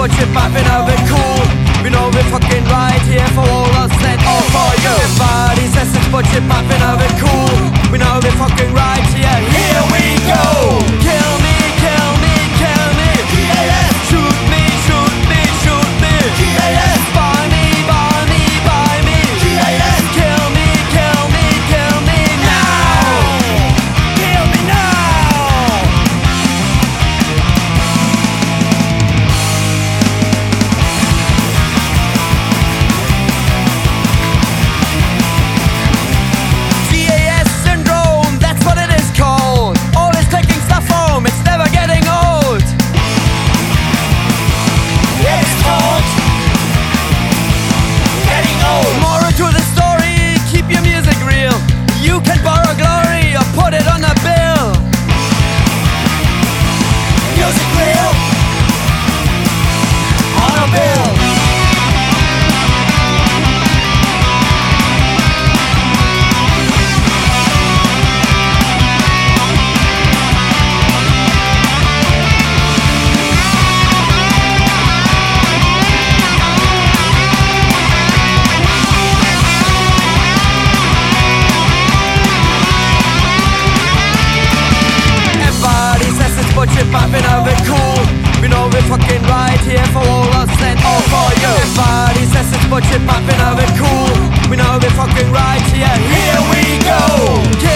but you're popping of it cool. We know we're fucking right here for all us and all for you. Everybody says it's but you're popping of it cool. We know we're fucking right here. Here we go. Kill me, kill me, kill me. Yes. Shoot me, shoot me, shoot me. Yes. Buy me, buy me, buy me. Yes. Kill me, kill me, kill me now. Kill me now. GAS syndrome, that's what it is called. Always taking stuff home, it's never getting old. It's called getting old. Moral to the story, keep your music real. You can borrow glory or put it on a bill. Music real on a bill. Everybody says it's but you're popping of it cool. We know we're fucking right here for all us and all for you. Everybody says it's but you're popping of it cool. We know we're fucking right here. Here we go.